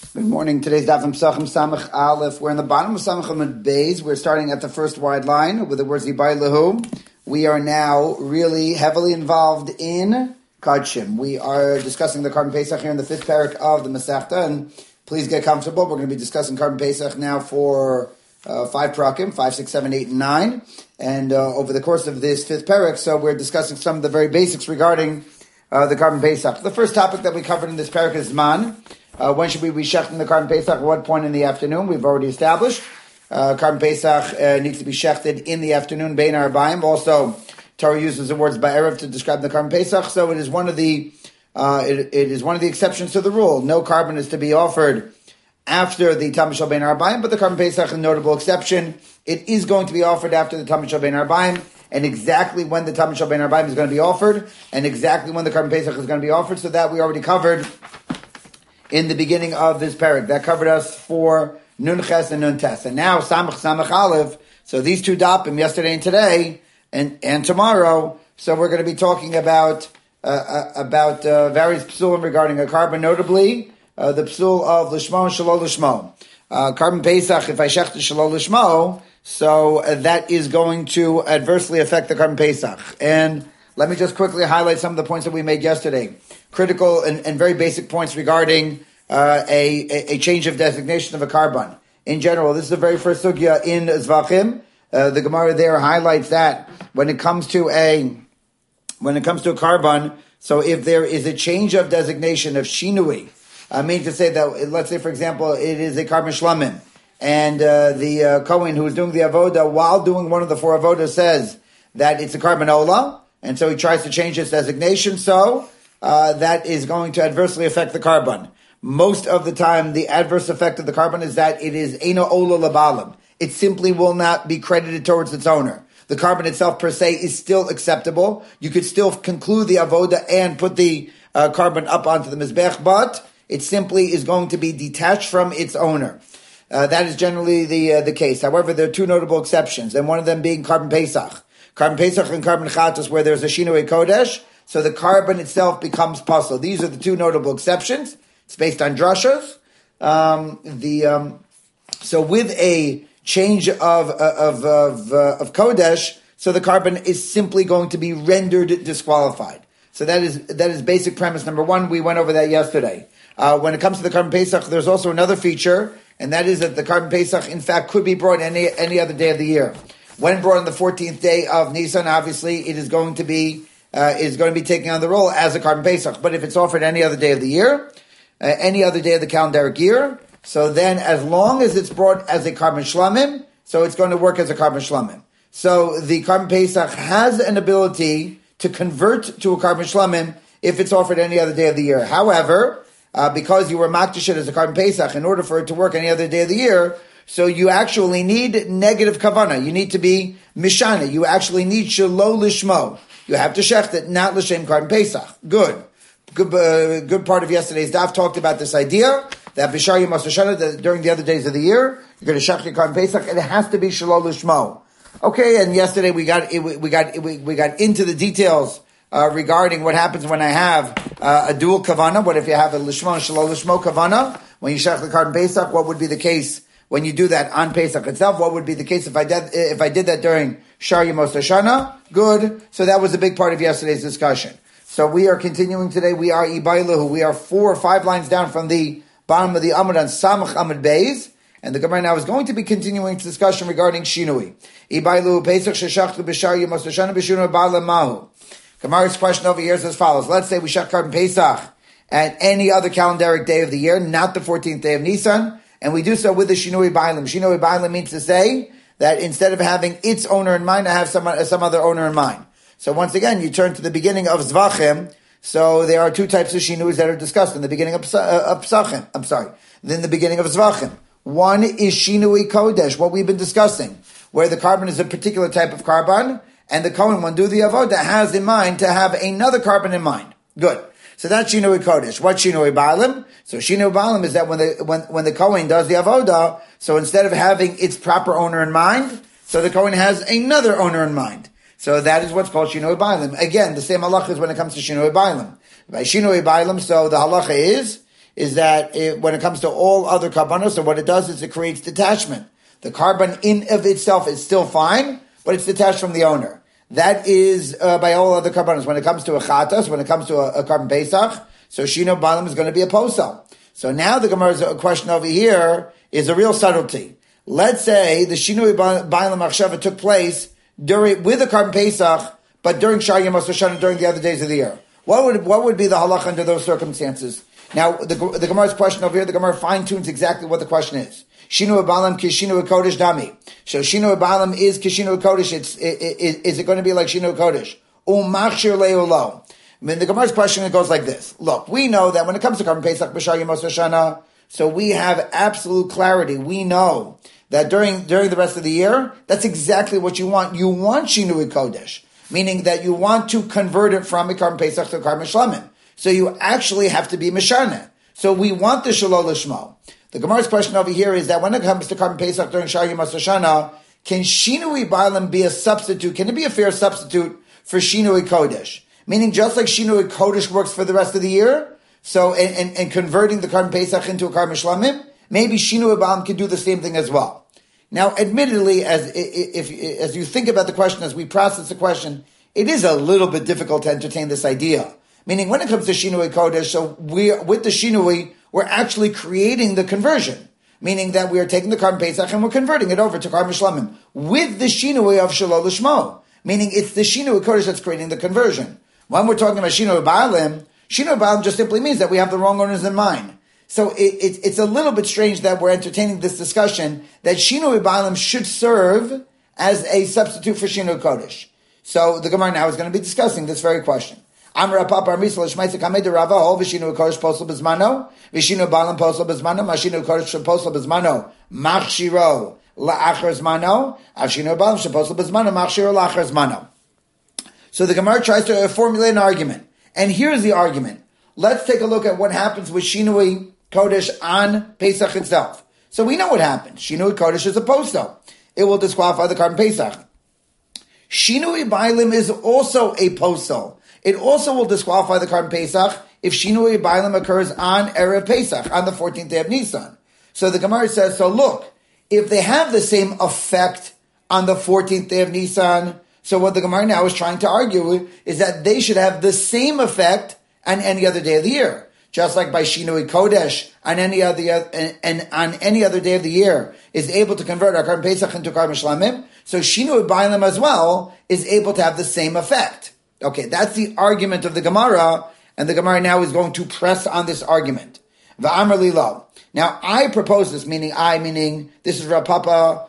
Good morning. Today's Daf Psachim Samach Aleph. We're in the bottom of Samach Amud Beis. We're starting at the first wide line with the words Yibai Lahu. We are now really heavily involved in Kadshim. We are discussing the Karban Pesach here in the fifth parak of the Masechta, and please get comfortable. We're going to be discussing Karban Pesach now for 5 parakim, 5, 6, 7, 8, and 9, and over the course of this fifth parak, so we're discussing some of the very basics regarding the Karban Pesach. The first topic that we covered in this parak is Zman. When should we be shechting the Karban Pesach? At what point in the afternoon? We've already established. Karban Pesach needs to be shechted in the afternoon, Bein Arbaim. Also, Torah uses the words Ba'erev to describe the Karban Pesach, so it is one of the exceptions to the rule. No carbon is to be offered after the Tam Shel Bein Arbaim, but the Karban Pesach is a notable exception. It is going to be offered after the Tam Shel Bein Arbaim, and exactly when the Tam Shel Bein Arbaim is going to be offered, and exactly when the Karban Pesach is going to be offered, so that we already covered in the beginning of this parak. That covered us for Nun Ches and Nun Tes. And now Samach Aleph. So these two dapim, yesterday and today, and tomorrow. So we're going to be talking about various psulim regarding a carbon, notably the psul of Lishmo and Shalol Lishmo. Karban Pesach, if I shech the Shalol Lishmo, so that is going to adversely affect the Karban Pesach. And let me just quickly highlight some of the points that we made yesterday. Critical and very basic points regarding a change of designation of a carbon. In general, this is the very first sugya in Zvachim. The Gemara there highlights that when it comes to a carbon, so if there is a change of designation of shinui, I mean to say that, let's say for example, it is a carbon shlamim, and the Kohen who is doing the avoda while doing one of the 4 avodas says that it's a carbon ola, and so he tries to change its designation, so that is going to adversely affect the carbon. Most of the time, the adverse effect of the carbon is that it is Eino Ola Labalim. It simply will not be credited towards its owner. The carbon itself per se is still acceptable. You could still conclude the avoda and put the carbon up onto the mizbech, but it simply is going to be detached from its owner. That is generally the case. However, there are 2 notable exceptions, and one of them being Karban Pesach. Karban Pesach and Karban Chatos, where there's a Shinui Kodesh, so the carbon itself becomes pasul. These are the 2 notable exceptions. It's based on drashas. So with a change of kodesh, so the carbon is simply going to be rendered disqualified. So that is basic premise number 1. We went over that yesterday. When it comes to the Karban Pesach, there's also another feature, and that is that the Karban Pesach, in fact, could be brought any other day of the year. When brought on the 14th day of Nisan, obviously it is going to be taking on the role as a Karban Pesach. But if it's offered any other day of the year, any other day of the calendaric year, so then as long as it's brought as a Karban Shlamim, so it's going to work as a Karban Shlamim. So the Karban Pesach has an ability to convert to a Karban Shlamim if it's offered any other day of the year. However, because you were makdish it as a Karban Pesach, in order for it to work any other day of the year, so you actually need negative kavana. You need to be mishana. You actually need shelo lishmo. You have to shecht it, not l'shem Karban Pesach. Good part of yesterday's daf talked about this idea that b'shar Yom HaShoshana, that during the other days of the year, you're going to shecht your Karban Pesach, and it has to be shelo lishmo. Okay, and yesterday we got into the details regarding what happens when I have a dual kavana. What if you have a lishmo and shelo lishmo kavana when you shecht the Karban Pesach? What would be the case when you do that on Pesach itself? What would be the case if I did that during Shar Yom HaShoshana? Good. So that was a big part of yesterday's discussion. So we are continuing today. We are Ibailahu. We are 4 or 5 lines down from the bottom of the Amud on Samach Amud Beis. And the Gemara now is going to be continuing its discussion regarding Shinui. Ibailahu Pesach Sheshachtu B'Shar Yom HaShoshana B'Shinu Ba'ala Mahu. Gemara's question over here is as follows. Let's say we shech Karban Pesach at any other calendaric day of the year, not the 14th day of Nisan, and we do so with the Shinui Ba'alim. Shinui Ba'alim means to say that instead of having its owner in mind, I have some other owner in mind. So once again, you turn to the beginning of Zvachim. So there are 2 types of Shinuis that are discussed in the beginning of Psachim. In the beginning of Zvachim. One is Shinui Kodesh, what we've been discussing, where the carbon is a particular type of carbon, and the Kohen, when do the avoda, has in mind to have another carbon in mind. Good. So that's Shinui Kodesh. What Shinui Ba'alim? So Shinui Ba'alim is that when the Kohen does the avoda, so instead of having its proper owner in mind, so the Kohen has another owner in mind. So that is what's called Shinui Ba'alim. Again, the same halacha is when it comes to Shinui Ba'alim. By Shinui Ba'alim, so the halacha is, is that when it comes to all other karbanos, so what it does is it creates detachment. The carbon in of itself is still fine, but it's detached from the owner. That is by all other karbanos. When it comes to a chatas, when it comes to a carbon pesach, so shino balam is going to be a posel. So now the Gemara's question over here is a real subtlety. Let's say the shinui balam achshava took place with a carbon pesach, but during Shar Yom Hashanah, during the other days of the year. What would be the halach under those circumstances? Now, the Gemara's question over here, the Gemara fine-tunes exactly what the question is. Shinu Balam Kishinu Kodesh Dami. So Shinu Balam is Kishinu Kodesh. Is it going to be like Shinu Kodesh? Umachshir Le'ulo. I mean, the Gemara's question, it goes like this. Look, we know that when it comes to Karban Pesach B'Shar Yom Hashanah, so we have absolute clarity. We know that during the rest of the year, that's exactly what you want. You want Shinu Kodesh, meaning that you want to convert it from a Karban Pesach to a Karban Shlamim. So you actually have to be Mishaneh. So we want the Shalol Lishmo. The Gemara's question over here is that when it comes to Karban Pesach during Shar Yom Hashanah, can Shinui Bailam be a substitute? Can it be a fair substitute for Shinui Kodesh? Meaning just like Shinui Kodesh works for the rest of the year, so and converting the Karban Pesach into a Karban Shlamim, maybe Shinui Bailam can do the same thing as well. Now, admittedly, as you think about the question, as we process the question, it is a little bit difficult to entertain this idea. Meaning when it comes to Shinui Kodesh, so with the Shinui, we're actually creating the conversion, meaning that we are taking the Karban Pesach and we're converting it over to Karban Shlamim with the Shinui of Shalol Lishmo, meaning it's the Shinui Kodesh that's creating the conversion. When we're talking about Shinui Baalim just simply means that we have the wrong owners in mind. So it's a little bit strange that we're entertaining this discussion that Shinui Baalim should serve as a substitute for Shinui Kodesh. So the Gemara now is going to be discussing this very question. Amar Papa Misal Shmaitza Kamei Rava Hol V'Shinu Kodesh Posel B'Zmano V'Shinu Balam Posel B'Zmano Mashinu Kodesh Posel B'Zmano Machshiro La'achar Zmano Avshinu Balam Posel B'Zmano Machshiro La'achar Zmano. So the Gemara tries to formulate an argument, and here's the argument. Let's take a look at what happens with Shinui Kodesh on Pesach itself. So we know what happens. Shinui Kodesh is a posel. It will disqualify the Karban Pesach. Shinui Bailim is also a posel. It also will disqualify the Karban Pesach if Shinui Bailim occurs on Erev Pesach, on the 14th day of Nisan. So the Gemara says, so look, if they have the same effect on the 14th day of Nisan, so what the Gemara now is trying to argue is that they should have the same effect on any other day of the year. Just like by Shinui Kodesh, on any other day of the year, is able to convert our Karban Pesach into Karban Shlamim, so Shinui Bailim as well is able to have the same effect. Okay, that's the argument of the Gemara, and the Gemara now is going to press on this argument. V'amar li lo. Now, I propose this, meaning this is Rav Papa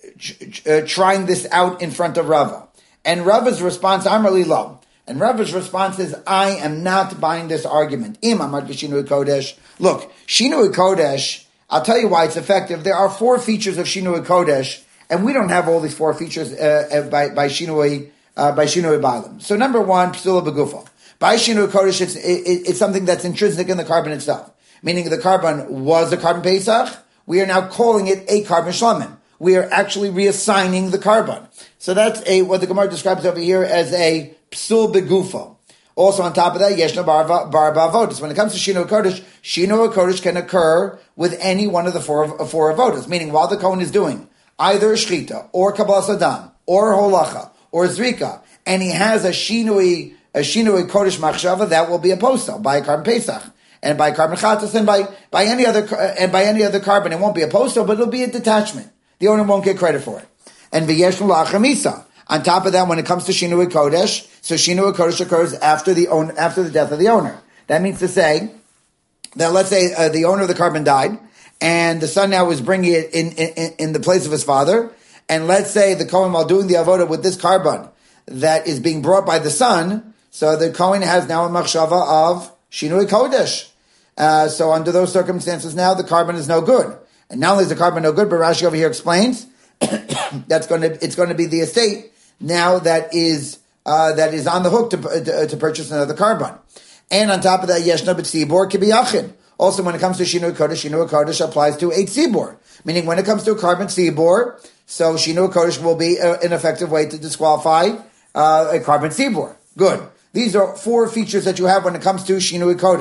trying this out in front of Rava. And Rava's response, Amar li lo. And Rava's response is, I am not buying this argument. Im amar Shinui Kodesh. Look, Shinui Kodesh, I'll tell you why it's effective. There are 4 features of Shinui Kodesh, and we don't have all these 4 features by Shinui Bailim. So number 1, Psula Begufo. By Shinui Kodesh, it's something that's intrinsic in the carbon itself. Meaning the carbon was a Karban Pesach, we are now calling it a Karban Shlamim. We are actually reassigning the carbon. So that's what the Gemara describes over here as a Psul Begufo. Also on top of that, Yeshna Bar Avodas. When it comes to Shinui Kodesh can occur with any one of the four avodas. Meaning while the Kohen is doing either Shchita, or Kabbalas Adam, or Holacha, or Zrika, and he has a Shinui Kodesh Machshava, that will be a posel by a Karban Pesach, and by Karban Chatas, and by any other carbon, it won't be a posel, but it'll be a detachment. The owner won't get credit for it. And V'yesh L'achar Misa. On top of that, when it comes to Shinui Kodesh, so Shinui Kodesh occurs after the death of the owner. That means to say that let's say the owner of the carbon died, and the son now is bringing it in the place of his father. And let's say the Kohen, while doing the avoda with this carbon that is being brought by the son, so the Kohen has now a machshava of Shinui Kodesh. So under those circumstances, now the carbon is no good. And not only is the carbon no good, but Rashi over here explains it's going to be the estate now that is on the hook to purchase another carbon. And on top of that, Yeshna B'tzibor Kibiyachin. Also, when it comes to Shinui Kodesh applies to a tzibor. Meaning, when it comes to a carbon tzibor, so Shinui Kodesh will be an effective way to disqualify a carbon tzibor. Good. These are 4 features that you have when it comes to Shinui Kodesh.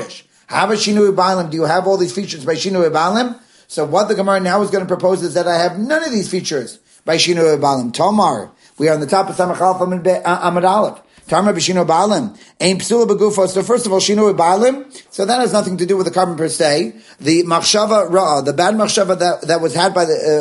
Have a Shinui Baalim. Do you have all these features by Shinui Baalim? So what the Gemara now is going to propose is that I have none of these features by Shinui Baalim. Tomar, we are on the top of Samach Alpha Amud Aleph. Tamar b'Shinui Baalim. Ain psula b'gufo. So first of all, Shinui Baalim. So that has nothing to do with the carbon per se. The machshava ra'ah, the bad machshava that was had by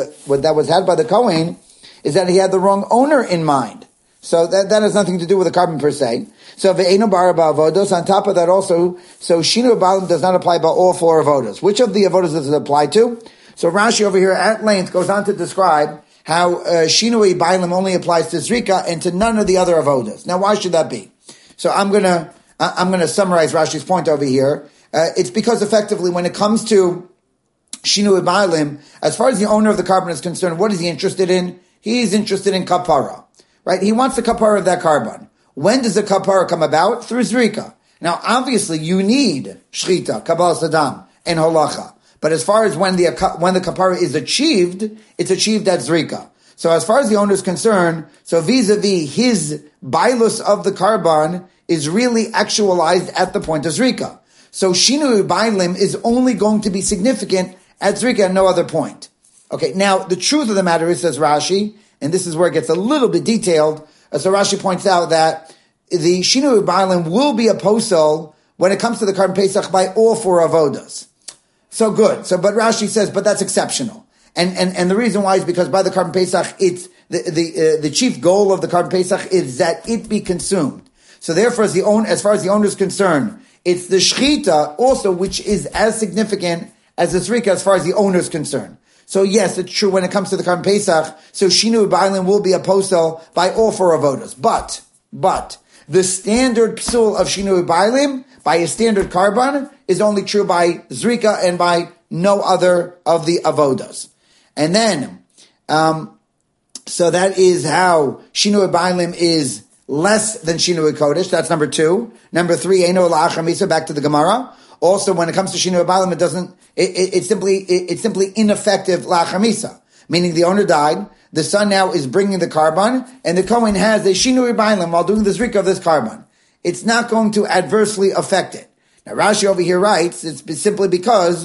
the Kohen, is that he had the wrong owner in mind. So that has nothing to do with the carbon per se. So ve'enu bara ba'avodos. On top of that also, so Shinui Baalim does not apply by all four avodos. Which of the avodos does it apply to? So Rashi over here at length goes on to describe how Shinui Baalim only applies to Zrika and to none of the other avodas. Now, why should that be? So I'm gonna summarize Rashi's point over here. It's because effectively, when it comes to Shinui Baalim, as far as the owner of the carbon is concerned, what is he interested in? He's interested in kapara, right? He wants the kapara of that carbon. When does the kapara come about? Through Zrika. Now, obviously, you need shchita, kabbalas hadam, and holacha. But as far as when the kapara is achieved, it's achieved at Zrika. So as far as the owner is concerned, so vis-a-vis his bailus of the carbon is really actualized at the point of Zrika. So Shinui Baalim is only going to be significant at Zrika and no other point. Okay, now the truth of the matter is, says Rashi, and this is where it gets a little bit detailed, so Rashi points out that the Shinui Baalim will be a posel when it comes to the carbon Pesach by all four avodas. So good. But Rashi says, but that's exceptional. And the reason why is because by the carbon Pesach, it's the chief goal of the carbon Pesach is that it be consumed. So therefore, as far as the owner is concerned, it's the shchita also, which is as significant as the zrika as far as the owner is concerned. So yes, it's true when it comes to the carbon Pesach. So Shinui Baalim will be a posel by all four avodas. But the standard psul of Shinui Baalim by a standard carbon is only true by Zrika and by no other of the avodas. And then, so that is how Shinui Baalim is less than Shinui Kodesh. That's number 2. Number 3, Eino La'achamisa, back to the Gemara. Also, when it comes to Shinui Baalim, it's simply ineffective La'achamisa. Meaning the owner died, the son now is bringing the carbon, and the Kohen has a Shinui Baalim while doing the Zrika of this carbon. It's not going to adversely affect it. Now Rashi over here writes, it's simply because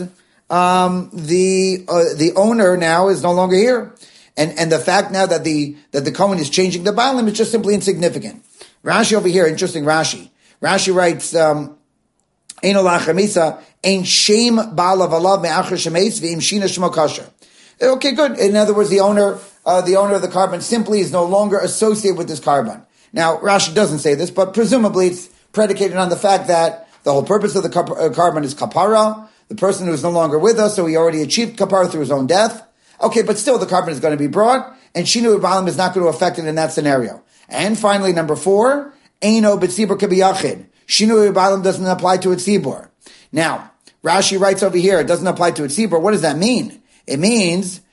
the owner now is no longer here. And the fact now that the Kohen is changing the Baalim is just simply insignificant. Rashi over here, interesting Rashi. Rashi writes, Eino la'achamisa, ein shem ba'alav alav me'achar shemeis v'im shina shmo kasher. Okay, good. In other words, the owner of the carbon simply is no longer associated with this carbon. Now, Rashi doesn't say this, but presumably it's predicated on the fact that the whole purpose of the carbon is kapara, the person who is no longer with us, so he already achieved kapara through his own death. Okay, but still the carbon is going to be brought, and Shinui Baalim is not going to affect it in that scenario. And finally, number 4, Eino b'tzibur k'biyachid. Shinui Baalim doesn't apply to its tzibur. Now, Rashi writes over here, it doesn't apply to its tzibur. What does that mean? It means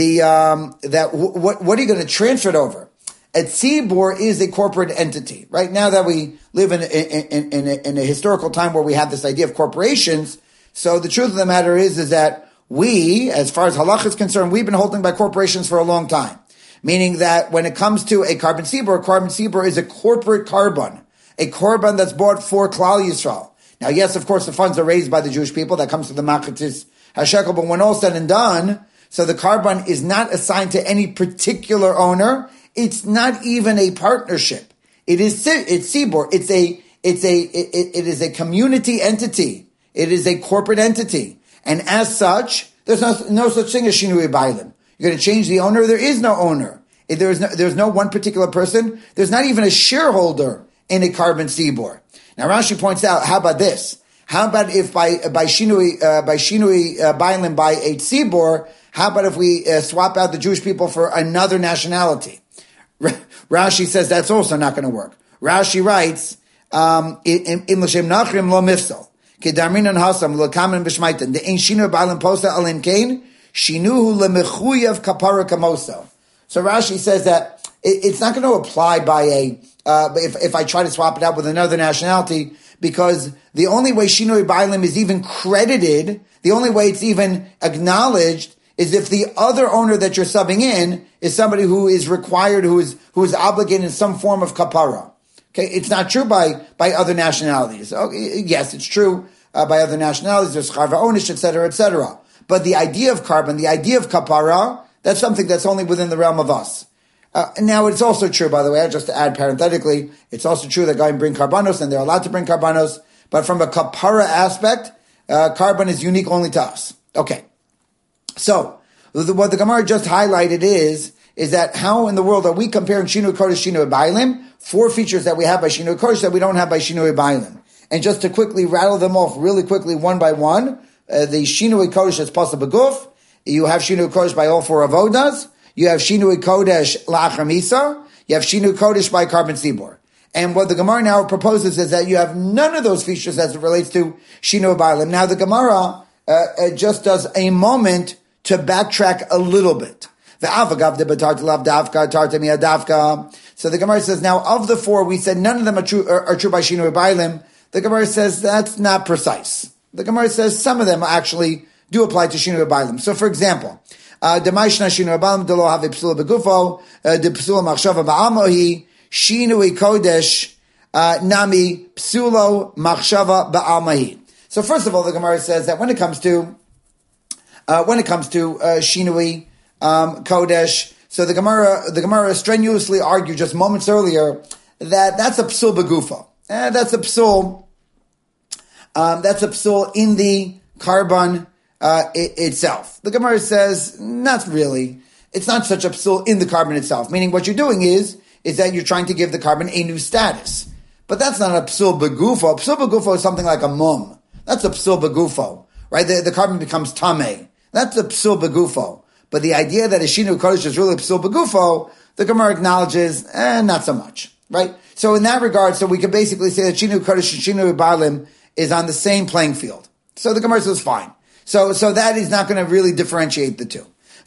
what are you going to transfer it over? A tzibur is a corporate entity. Right now that we live in a historical time where we have this idea of corporations, so the truth of the matter is that we, as far as halach is concerned, we've been holding by corporations for a long time. Meaning that when it comes to a carbon tzibur is a corporate carbon, a carbon that's bought for Klal Yisrael. Now, yes, of course, the funds are raised by the Jewish people. That comes to the Machatzis HaShekel. But when all said and done, so the carbon is not assigned to any particular owner. It's not even a partnership. It's tzibur. It is a community entity. It is a corporate entity. And as such, there's no such thing as Shinui Baalim. You're going to change the owner. There is no owner. There's no one particular person. There's not even a shareholder in a carbon tzibur. Now Rashi points out, how about this? How about if by Shinui Baalim by a tzibur, how about if we swap out the Jewish people for another nationality? Rashi says that's also not going to work. Rashi writes, Im l'shem nachrim lo mifsal. Kedarminan hasam lo kamen b'shmaitan. The ein Shinui Baalim posa alim kain. Shinuhu lemechuyav kapara kamoso. So Rashi says that it's not going to apply by if I try to swap it out with another nationality, because the only way Shinui Baalim is even credited, the only way it's even acknowledged, is if the other owner that you're subbing in is somebody who is required, who is obligated in some form of kapara. Okay, it's not true by other nationalities. Okay, yes, it's true. by other nationalities. There's charva onish, etc., etc. But the idea of carbon, the idea of kapara, that's something that's only within the realm of us. Now, it's also true, by the way, just to add parenthetically, it's also true that Goyim bring karbanos, and they're allowed to bring karbanos, but from a kapara aspect, carbon is unique only to us. Okay. So, what the Gemara just highlighted is that how in the world are we comparing Shinui Kodesh, Shinui Bailim? 4 features that we have by Shinui Kodesh that we don't have by Shinui Bailim. And just to quickly rattle them off really quickly, one by one, the Shinui Kodesh is Pasal Beguf. You have Shinui Kodesh by all 4 avodas. You have Shinui Kodesh La'achar Misa. You have Shinui Kodesh by carbon tzibor. And what the Gemara now proposes is that you have none of those features as it relates to Shinui Bailim. Now the Gemara just does a moment to backtrack a little bit. So the Gemara says, now of the 4, we said none of them are true by Shinui Bailim. The Gemara says that's not precise. The Gemara says some of them actually do apply to Shinui Bailim. So for example, Demaishna Shinui Bailim delo have psula begufo, de psula machshava ba'amohi, Shinui Kodesh nami psulo machshava ba'almahi. So first of all, the Gemara says that when it comes to Shinui Kodesh, so the Gemara strenuously argued just moments earlier that that's a psul begufo. That's a psul in the carbon itself. The Gemara says not really. It's not such a psul in the carbon itself. Meaning, what you're doing is that you're trying to give the carbon a new status. But that's not a psul begufo. A psul begufo is something like a mum. That's a psul begufo, right? The carbon becomes tameh. That's a psul begufo. But the idea that a Shinui Kodesh is really a psul begufo, the Gemara acknowledges, not so much, right? So in that regard, so we can basically say that Shinui Kodesh and Shinui Bailim is on the same playing field. So the Gemara says fine. So that is not going to really differentiate the two.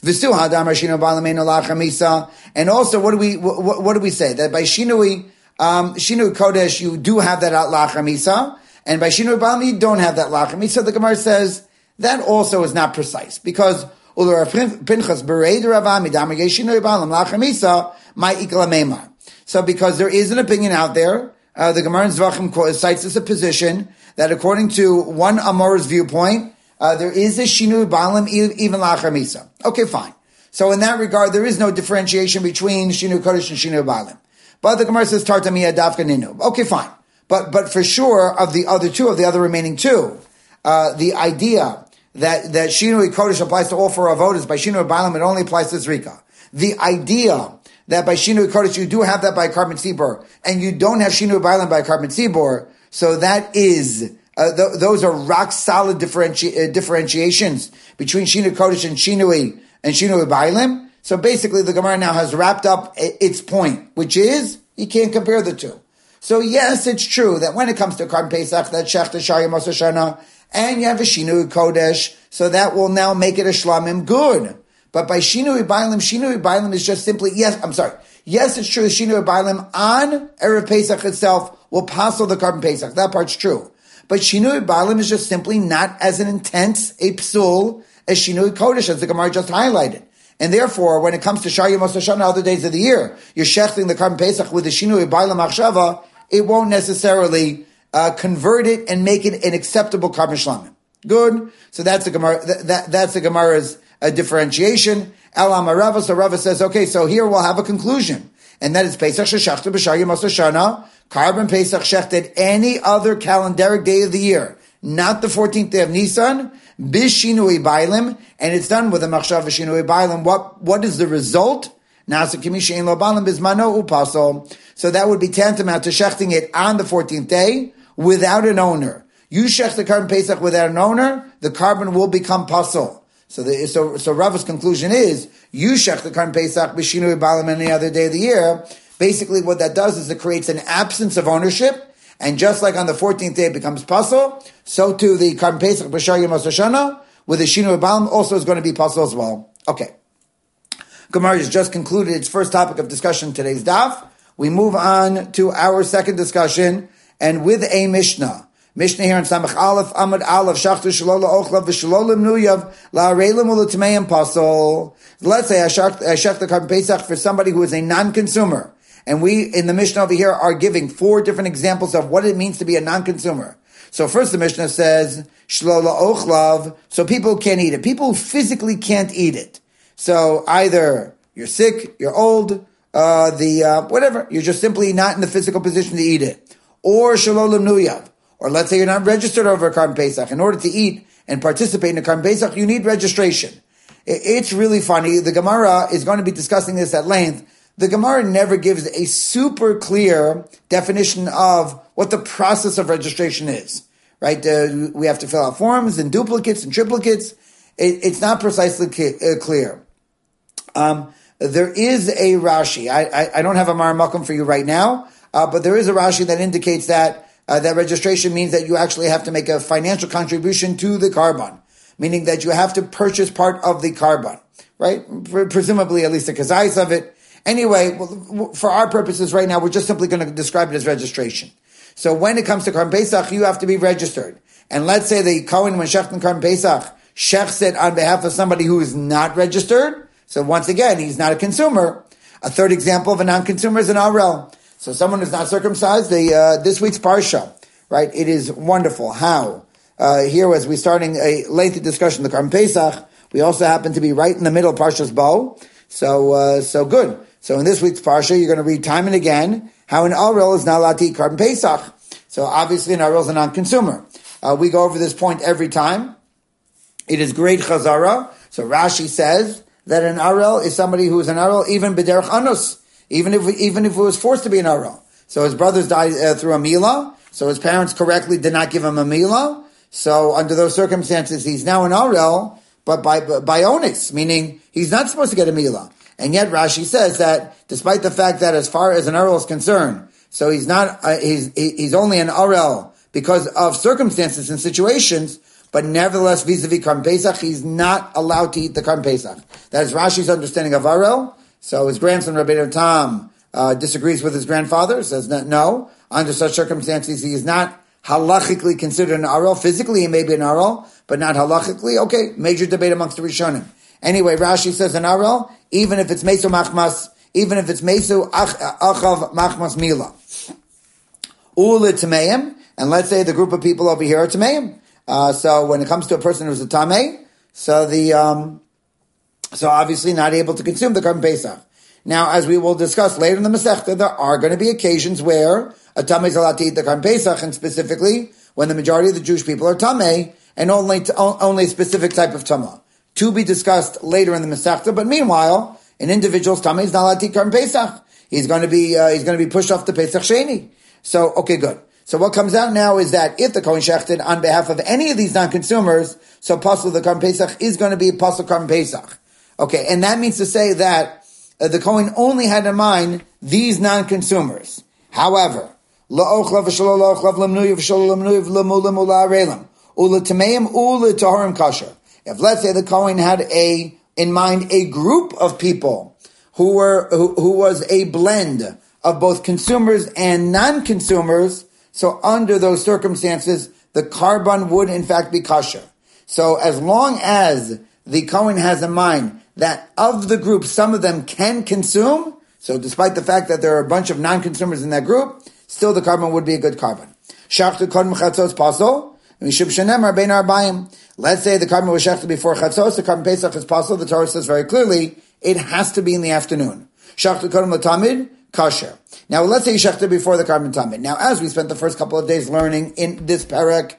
And also, what do we say? That by Shinui Kodesh, you do have that la'achar misa, and by Shinui Bailim, you don't have that la'achar misa. The Gemara says that also is not precise, because so because there is an opinion out there, the Gemara in Zvachim cites as a position that according to one Amor's viewpoint, there is a Shinui Bailim even la'achar misa. Okay, fine. So in that regard, there is no differentiation between Shinui Kodesh and Shinui Bailim. But the Gemara says Tartamiyah Dafka Ninu. Okay, fine. But for sure, of the other remaining 2, the idea that Shinui Kodesh applies to all 4 avodas, by Shinui Bailim it only applies to Zrika. The idea that by Shinui Kodesh you do have that by carbon tzibor, and you don't have Shinui Bailim by carbon tzibor, so that is, those are rock solid differentiations between Shinui Kodesh and Shinui Bailim. So basically the Gemara now has wrapped up its point, which is, you can't compare the 2. So yes, it's true that when it comes to carbon Pesach, that Shech Teshari Mos Hashanah, and you have a Shinui Kodesh, so that will now make it a Shlamim good. But by Shinui Bailim is just simply, yes, it's true, Shinui Bailim on Erev Pesach itself will passel the carbon Pesach. That part's true. But Shinui Bailim is just simply not as an intense a psul as Shinui Kodesh, as the Gemara just highlighted. And therefore, when it comes to Shar Yom Hashanah, other days of the year, you're shechting the carbon Pesach with the Shinui Bailim Achshava, it won't necessarily convert it and make it an acceptable carbon shlamim. Good. So that's the Gemara. That's the Gemara's differentiation. Elam Rava. So Rava says, okay, so here we'll have a conclusion, and that is Pesach shechted b'Shar Yom Hashanah, carbon Pesach shechted any other calendaric day of the year, not the 14th day of Nisan, b'Shinui Bailim, and it's done with a machshav v'Shinui Bailim. What is the result? So that would be tantamount to shechting it on the 14th day without an owner. You shech the carbon Pesach without an owner, the carbon will become pasol. So Rava's conclusion is, you shech the carbon Pesach b'Shinui Bailim any other day of the year. Basically what that does is it creates an absence of ownership, and just like on the 14th day it becomes pasol, so too the carbon Pesach b'Shar Yom Hashanah with the Shinui Bailim also is going to be pasol as well. Okay. Gemara has just concluded its first topic of discussion in today's daf. We move on to our second discussion, and with a Mishnah. Mishnah here in Samach Aleph, Amud Aleph, Shachtu Shalola Ochlav, V'Shalolim Nuyav, La'areilim U'L'Tmeim Pasol. Let's say I shach the carbon Pesach for somebody who is a non-consumer. And we, in the Mishnah over here, are giving 4 different examples of what it means to be a non-consumer. So first the Mishnah says, shlola ochlav, so people can't eat it. People physically can't eat it. So either you're sick, you're old, whatever, you're just simply not in the physical position to eat it. Or shalolam nuyav, or let's say you're not registered over a Karban Pesach. In order to eat and participate in a Karban Pesach, you need registration. It's really funny. The Gemara is going to be discussing this at length. The Gemara never gives a super clear definition of what the process of registration is, right? We have to fill out forms and duplicates and triplicates. It's not precisely clear. There is a Rashi. I don't have a Maramakum for you right now, but there is a Rashi that indicates that that registration means that you actually have to make a financial contribution to the Karban, meaning that you have to purchase part of the Karban, right? Presumably at least a kazayis of it. Anyway, for our purposes right now, we're just simply going to describe it as registration. So when it comes to Karban Pesach, you have to be registered. And let's say the Kohen, when shechting Karban Pesach, shechs it on behalf of somebody who is not registered. So once again, he's not a consumer. A third example of a non-consumer is an Arel. So someone who's not circumcised, this week's Parsha, right? It is wonderful how, here as we're starting a lengthy discussion of the Karban Pesach, we also happen to be right in the middle of Parsha's Bo. So good. So in this week's Parsha, you're going to read time and again how an Arel is not allowed to eat Karban Pesach. So obviously an Arel is a non-consumer. We go over this point every time. It is great chazara. So Rashi says that an Arel is somebody who is an Arel even b'derech anus, even if it was forced to be an Arel. So his brothers died through a milah. So his parents correctly did not give him a milah. So under those circumstances, he's now an Arel, but by onus, meaning he's not supposed to get a milah. And yet Rashi says that despite the fact that as far as an Arel is concerned, so he's not, he's only an Arel because of circumstances and situations, but nevertheless vis-a-vis Karban Pesach, he's not allowed to eat the Karban Pesach. That is Rashi's understanding of Arel. So his grandson, Rabbeinu Tam, disagrees with his grandfather, says that no, under such circumstances, he is not halachically considered an Arel. Physically, he may be an Arel, but not halachically. Okay, major debate amongst the Rishonim. Anyway, Rashi says an Arel, even if it's Meso Machmas, even if it's Meso Achav Machmas Mila. Ule Tameim, and let's say the group of people over here are Tameim. So when it comes to a person who's a Tameh, so obviously not able to consume the Karban Pesach. Now, as we will discuss later in the Masechta, there are going to be occasions where a Tameh is allowed to eat the Karban Pesach, and specifically when the majority of the Jewish people are Tameh, and only a specific type of Tamah. To be discussed later in the Masechta, but meanwhile, an individual's Tameh is not allowed to eat Karban Pesach. He's going to be pushed off the Pesach Sheni. So, okay, good. So what comes out now is that if the Kohen shechted on behalf of any of these non-consumers, so Pasal the Karban Pesach is going to be a Pasal Karban Pesach. Okay, and that means to say that the Kohen only had in mind these non-consumers. However, la'ochlav v'shalo la'ochlav l'mnuyev v'shalo l'mnuyev l'mulim u'la'arelim u'l'tameim u'l'taharim kasher. If let's say the Kohen had in mind a group of people who was a blend of both consumers and non-consumers, so under those circumstances, the Karban would in fact be kosher. So as long as the Kohen has in mind that of the group, some of them can consume, so despite the fact that there are a bunch of non-consumers in that group, still the Karban would be a good Karban. Shachtu kodem chatzos pasol, mishum shenemar bein arbaim. Let's say the Karban was shechted before chatzos, the Karban Pesach is pasol, the Torah says very clearly, it has to be in the afternoon. Shachtu kodem l'tamid, kosher. Now, let's say you shechted before the Karban Tamid. Now, as we spent the first couple of days learning in this parak,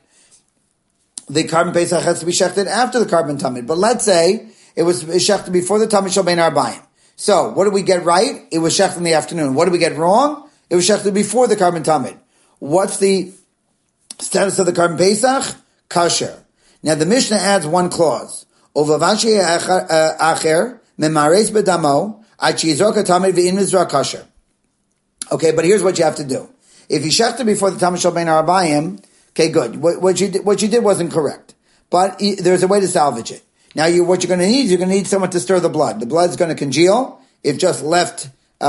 the Karban Pesach has to be shechted after the Karban Tamid. But let's say it was shechted before the Tamid Shel Bein Arbayim. So, what did we get right? It was shechted in the afternoon. What did we get wrong? It was shechted before the Karban Tamid. What's the status of the Karban Pesach? Kasher. Now, the Mishnah adds one clause. Ovavashi acher memares bedamo ad sheyizrok hatamid ve'in mizrah kasher. Okay, but here's what you have to do. If you shechted before the Tamid Shel Bein Arbayim, okay, good. What you did wasn't correct. But there's a way to salvage it. Now, what you're going to need is you're going to need someone to stir the blood. The blood's going to congeal if just left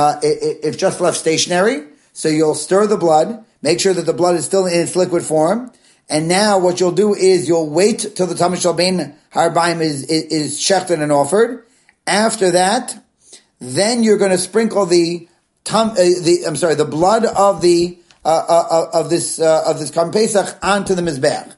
stationary. So you'll stir the blood, make sure that the blood is still in its liquid form. And now what you'll do is you'll wait till the Tamid Shel Bein Arbayim is shechted and offered. After that, then you're going to sprinkle the blood of the this Karban Pesach onto the Mizbeach.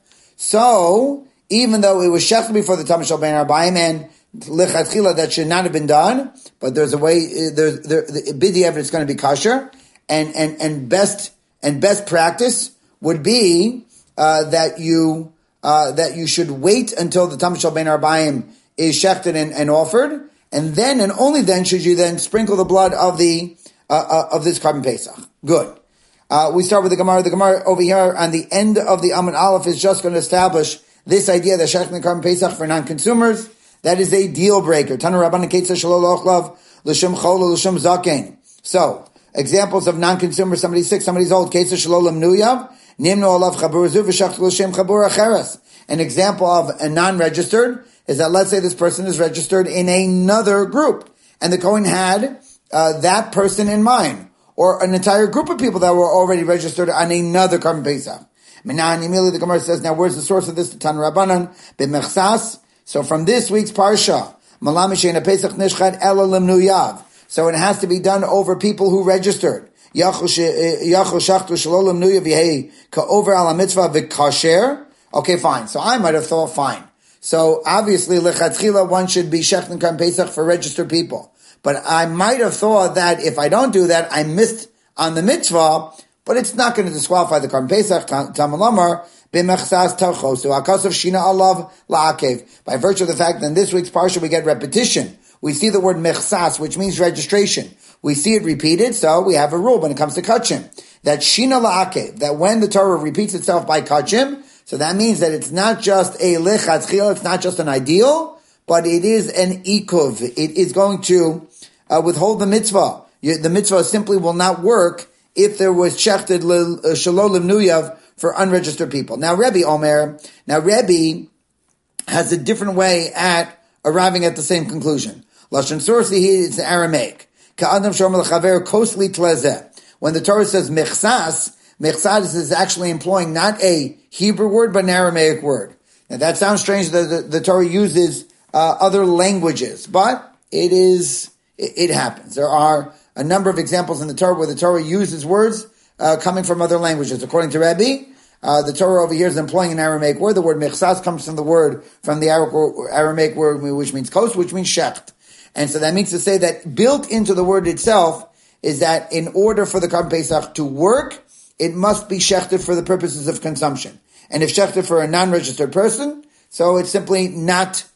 So, even though it was shechted before the Tamashal Ben Arbaim and lichatchila that should not have been done, but there's a way, b'di'evet it's going to be kosher, and best practice would be that you should wait until the Tamashal Ben Arbaim is shechted and offered, and then and only then should you then sprinkle the blood of this Karban Pesach. Good. We start with the Gemara. The Gemara over here on the end of the Amud Aleph is just going to establish this idea that shechting the Karban Pesach for non-consumers, that is a deal breaker. Tanu Rabbanan Ketzah Shelo Lochlav L'Shem Chol L'Shem Zaken. So, examples of non-consumers, somebody's sick, somebody's old, Ketzah Shelo Lemnuyav, Nimnu Olav Chabur Zu V'Shachtu L'Shem Chabur Acheres. An example of a non-registered is that let's say this person is registered in another group, and the Kohen had that person in mind, or an entire group of people that were already registered on another Karban Pesach. Immediately the Gemara says, now where's the source of this? The Tan Rabbanan, B'mechsas. So from this week's Parsha, Malamishein Pesach Nishchad Ela Limnu Yav. So it has to be done over people who registered. Yachol Shachtu Shelo Limnu Yav Yehi Ka'over Ala Mitzvah V'Kasher. Okay, fine. So I might have thought, fine. So obviously, Lechatchila, one should be Shechtin Karban Pesach for registered people. But I might have thought that if I don't do that, I missed on the mitzvah, but it's not going to disqualify the Karban Pesach. Tamalamar, b'mechsas tarchosu, akasav shina alav la'akev. By virtue of the fact that in this week's parsha we get repetition. We see the word mechsas, which means registration. We see it repeated, so we have a rule when it comes to kachim. That shina la'akev, that when the Torah repeats itself by kachim, so that means that it's not just a lechatchila, it's not just an ideal, but it is an ikuv. It is going to withhold the mitzvah. The mitzvah simply will not work if there was shechted shelo limnuyav for unregistered people. Now Rebbe has a different way at arriving at the same conclusion. Lashon Sursi here is Aramaic. Ka'adam shomer l'chaver kosli tlezeh. When the Torah says mechsas is actually employing not a Hebrew word but an Aramaic word. Now that sounds strange that the Torah uses other languages, but it happens. There are a number of examples in the Torah where the Torah uses words coming from other languages. According to Rebbe, the Torah over here is employing an Aramaic word. The word mechsas comes from the Aramaic word which means kos, which means shecht. And so that means to say that built into the word itself is that in order for the Karban Pesach to work, it must be shechted for the purposes of consumption. And if shechted for a non-registered person, so it's simply not,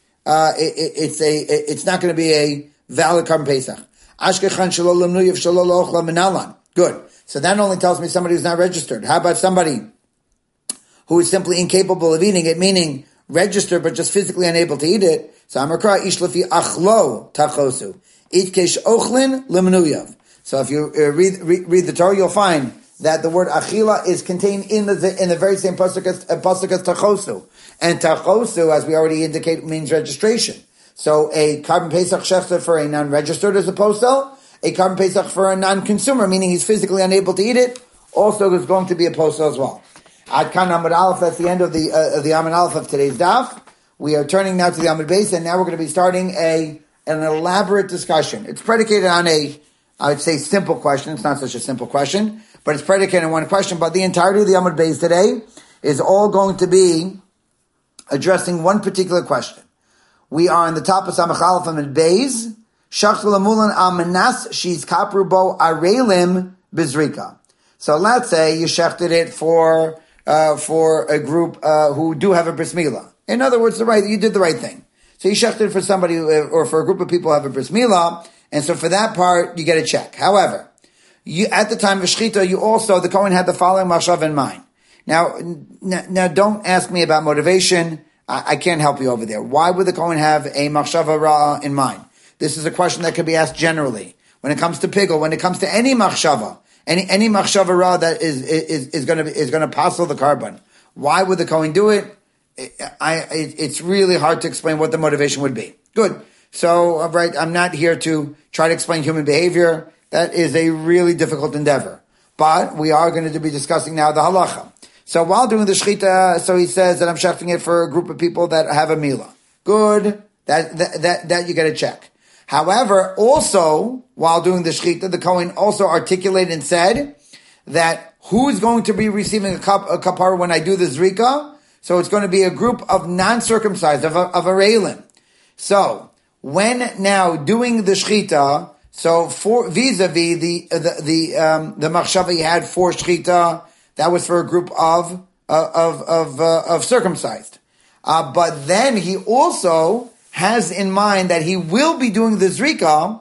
it's not going to be a valid Karban Pesach. Ashkechan shelo lemnuyav shelo lo'ochla minalan. Good. So that only tells me somebody who's not registered. How about somebody who is simply incapable of eating it, meaning registered but just physically unable to eat it? So Amarkra ish lefi achlo tachosu. Itkesh ochlin lemnuyav. So if you read the Torah, you'll find that the word achila is contained in the very same pasuk as tachosu. And tachosu, as we already indicate, means registration. So a Karban Pesach shechted for a non-registered is a posel. A Karban Pesach for a non-consumer, meaning he's physically unable to eat it, also is going to be a posel as well. Ad kan Amud Aleph, that's the end of the Amud Aleph of today's daf. We are turning now to the Amud Beis, and now we're going to be starting an elaborate discussion. It's predicated on I would say simple question. It's not such a simple question, but it's predicated on one question. But the entirety of the Amud Beis today is all going to be addressing one particular question. We are on the top of Samach Aleph Amud Beis. Shachtul amulan amanas she's kaprubo arelim bizrika. So let's say you shechted it for a group who do have a bris milah. In other words, you did the right thing. So you shechted it for somebody or for a group of people who have a bris milah, and so for that part you get a check. However, at the time of shechita, the Kohen had the following machshav in mind. Now don't ask me about motivation. I can't help you over there. Why would the Kohen have a machshava ra in mind? This is a question that could be asked generally. When it comes to pigel, when it comes to any machshava, any machshava ra that is going to passel the carbon, why would the Kohen do it? It's really hard to explain what the motivation would be. Good. So, right, I'm not here to try to explain human behavior. That is a really difficult endeavor. But we are going to be discussing now the halacha. So while doing the shechita, so he says that I'm shechting it for a group of people that have a milah. Good. That you get a check. However, also, while doing the shechita, the Kohen also articulated and said that who's going to be receiving a kapara when I do the zrika? So it's going to be a group of non-circumcised, of arelim. So when now doing the shchita, so for vis-a-vis the machshava he had for shchita, that was for a group of circumcised. But then he also has in mind that he will be doing the zrika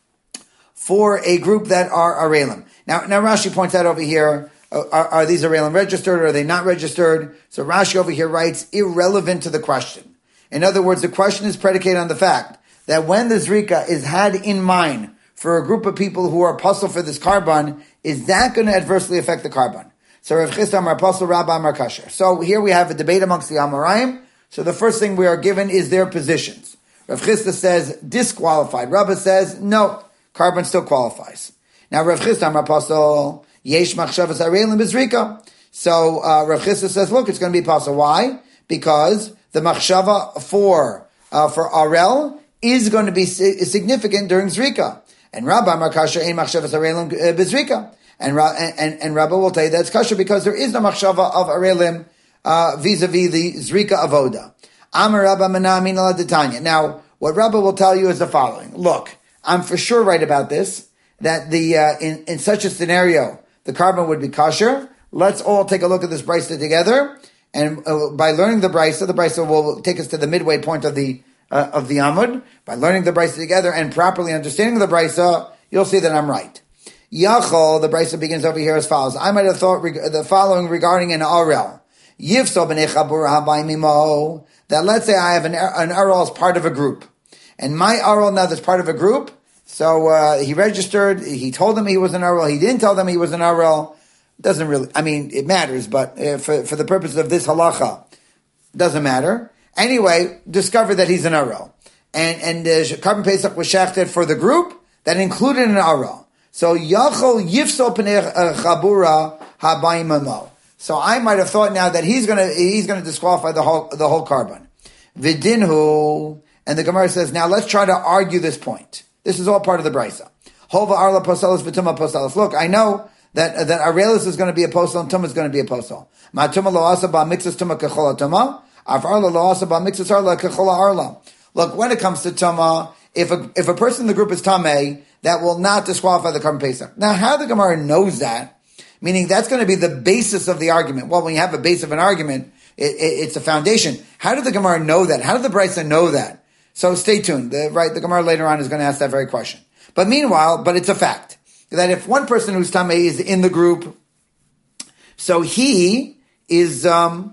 for a group that are arelim. Now Rashi points out over here, are these arelim registered or are they not registered? So Rashi over here writes, irrelevant to the question. In other words, the question is predicated on the fact that when the zrika is had in mind for a group of people who are apostle for this karban, is that going to adversely affect the karban? So Rav Chisda Amar apostle, Rabba Amar kasher. So here we have a debate amongst the Amoraim. So the first thing we are given is their positions. Rav Chisda says disqualified. Rabba says no, karban still qualifies. Now Rav Chisda Amar apostle, yesh machshavas arelim bezrika. So Rav Chisda says, look, it's going to be apostle. Why? Because the machshava for arel is going to be significant during zrika. And Rabba Amar kasher ein machshavas arelim bezrika. And Rabba will tell you that's kasher because there is no machshava of arelim vis-a-vis the zrika avoda. Amar Rabba Menamin ala detanya. Now, what Rabba will tell you is the following. Look, I'm for sure right about this, that in such a scenario, the karban would be kasher. Let's all take a look at this brisa together. And by learning the brisa will take us to the midway point of the Amud. By learning the brisa together and properly understanding the brisa, you'll see that I'm right. Yachol, the brisa begins over here as follows. I might have thought the following regarding an arel. Yifso b'nei chabura habayim imo. That let's say I have an arel as part of a group. And my arel now that's part of a group. So he registered, he told them he was an arel, he didn't tell them he was an arel. Doesn't really, it matters, but for the purpose of this halacha, doesn't matter. Anyway, discover that he's an arel. And Karban Pesach was shechted for the group that included an arel. So Yachol Yifso Pnei Chabura Habayim Amo. So I might have thought now that he's gonna disqualify the whole karban. Vidinhu, and the Gemara says, now let's try to argue this point. This is all part of the brisa. Hova Arla Posalis V'Tuma Posalis. Look, I know that Arelis is going to be a posel and Tumah is going to be a posel. Ma Tumah Lo Asa Ba Mixas Tumah Kechol Tumah. Af Arla Lo Asa Ba Mixas Arla Kechol Arla. Look, when it comes to Tumah, if a person in the group is Tameh, that will not disqualify the Karban Pesach. Now, how the Gemara knows that, meaning that's going to be the basis of the argument. Well, when you have a base of an argument, it's a foundation. How did the Gemara know that? How did the Brisa know that? So stay tuned. The Gemara later on is going to ask that very question. But meanwhile, it's a fact that if one person who's Tameh is in the group, so he is, so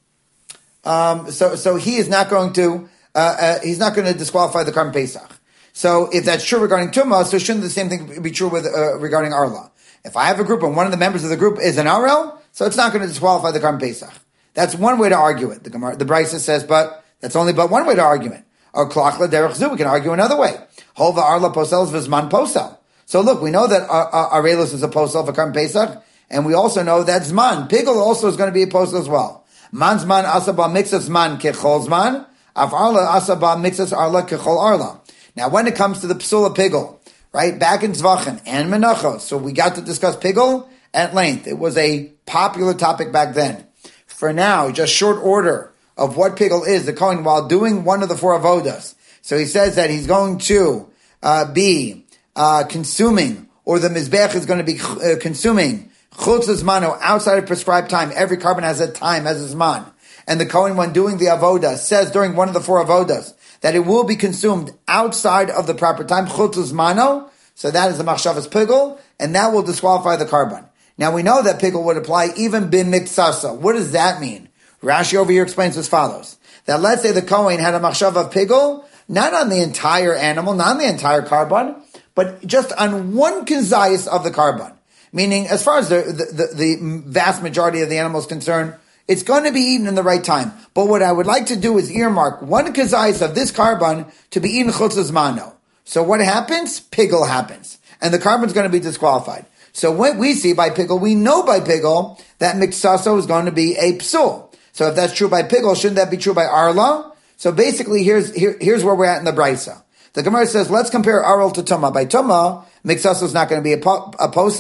he is not going to, he's not going to disqualify the Karban Pesach. So if that's true regarding Tumah, so shouldn't the same thing be true with regarding Arla? If I have a group and one of the members of the group is an Arel, so it's not going to disqualify the Karban Pesach. That's one way to argue it. The Brisa says, but that's only but one way to argue it. Or Klachla Derech Zu, we can argue another way. Hova Arla Posels Vizman Posel. So look, we know that Arelis is a posel for Karban Pesach, and we also know that Zman, Pigel also is going to be a posel as well. Man Zman Asaba Mixas Zman Kechol Zman, Av Arla Asaba Mixas Arla Kechol Arla. Now, when it comes to the Psula Pigel, right, back in Zvachim and Menachos, so we got to discuss Pigel at length. It was a popular topic back then. For now, just short order of what Pigel is, the Kohen, while doing one of the four avodas. So he says that he's going to be consuming, or the Mizbech is going to be consuming Chutz Zmano outside of prescribed time. Every karban has a time, has a Zman. And the Kohen, when doing the avodah, says during one of the four avodas, that it will be consumed outside of the proper time, Chutz Zmano, so that is the Machshavas Pigel, and that will disqualify the karban. Now we know that Pigel would apply even bin Miksasa. What does that mean? Rashi over here explains as follows. That let's say the Kohen had a Machshav of Pigel, not on the entire animal, not on the entire karban, but just on one kazayas of the karban. Meaning, as far as the vast majority of the animal is concerned, it's going to be eaten in the right time. But what I would like to do is earmark one kazayas of this karban to be eaten chutz zmano. So what happens? Pigel happens. And the karban is going to be disqualified. So what we see by Pigel, we know by Pigel that Miksaso is going to be a psul. So if that's true by Pigel, shouldn't that be true by Arla? So basically, here's where we're at in the Brisa. The Gemara says, let's compare Arel to Tumah. By Tumah, Miksaso is not going to be a posel,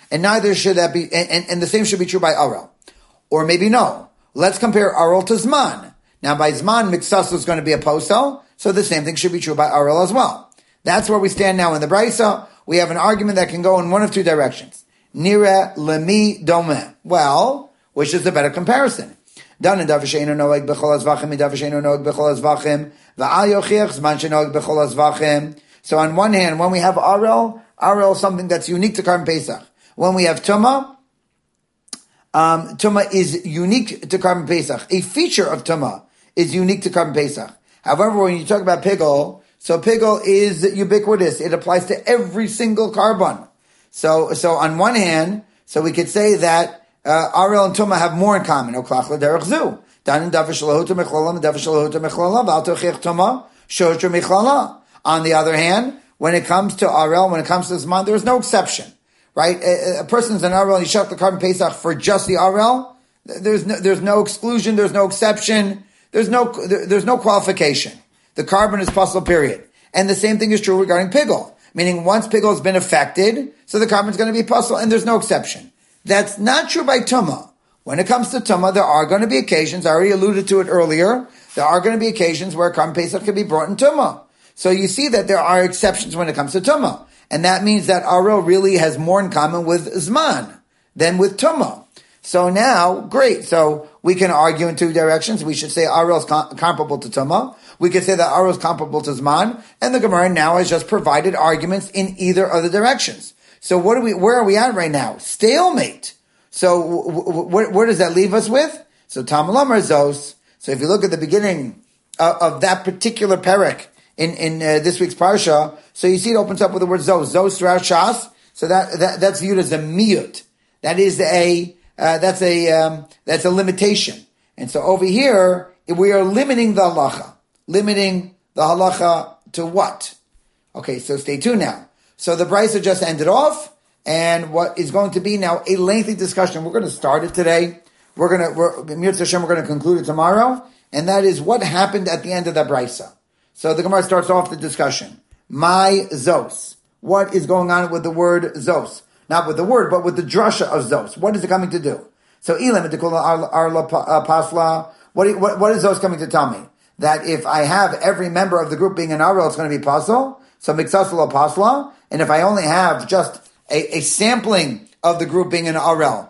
and neither should that be, and the same should be true by Arel. Or maybe no. Let's compare Arel to Zman. Now by Zman, Miksasu is going to be a posel, so the same thing should be true by Arel as well. That's where we stand now in the Brisa. We have an argument that can go in one of two directions. Nira lemi domeh. Well, which is the better comparison? Dan and davasheinu noeg bechol azvachim, davasheinu noeg bechol azvachim, va'al yochiach zman shenoeg bechol azvachim. So on one hand, when we have Arel is something that's unique to Karban Pesach. When we have Tumah, Tumah is unique to Karban Pesach. A feature of Tumah is unique to Karban Pesach. However, when you talk about Pigol, so Pigol is ubiquitous. It applies to every single Karban. So on one hand, so we could say that Arel and Tumah have more in common. On the other hand, when it comes to Arel, when it comes to Zman, there is no exception, right? A person's an Arel, you shut the Karban Pesach for just the Arel. There's no exclusion, there's no exception, there's no qualification. The Karban is possible, period. And the same thing is true regarding Pigol. Meaning once Pigol has been affected, so the Karban is going to be possible, and there's no exception. That's not true by Tumah. When it comes to Tumah, there are going to be occasions, I already alluded to it earlier, there are going to be occasions where Karban Pesach can be brought in Tumah. So you see that there are exceptions when it comes to Tumah. And that means that Arel really has more in common with Zman than with Tumah. So now, great. So we can argue in two directions. We should say Arel is comparable to Tumah. We could say that Arel is comparable to Zman. And the Gemara now has just provided arguments in either of the directions. So where are we at right now? Stalemate. So where does that leave us with? So Tam Lamar Zos. So if you look at the beginning of that particular parak in this week's parsha, so you see it opens up with the word Zos. Zos throughout Shas. So that's viewed as a miyut. That is that's a limitation. And so over here, we are limiting the halacha. Limiting the halacha to what? Okay, so stay tuned now. So the Brisa just ended off, and what is going to be now a lengthy discussion. We're going to start it today. We're going to conclude it tomorrow, and that is what happened at the end of the Brisa. So the Gemara starts off the discussion. My Zos. What is going on with the word Zos? Not with the word, but with the drasha of Zos. What is it coming to do? So Elam Arla Pasla. What is Zos coming to tell me? That if I have every member of the group being an Arel, it's going to be Pasal. So Miksasala Pasla. And if I only have just a sampling of the group being an Arel,